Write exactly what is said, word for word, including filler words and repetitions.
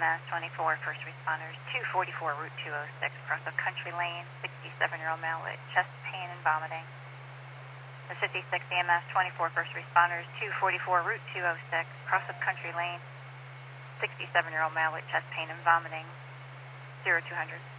S twenty-four, first responders, two forty-four Route two oh six, across a country lane, sixty-seven-year-old male with chest pain and vomiting. The fifty-six E M S twenty-four, first responders, two forty-four Route two oh six, across a country lane, sixty-seven-year-old male with chest pain and vomiting, zero two hundred.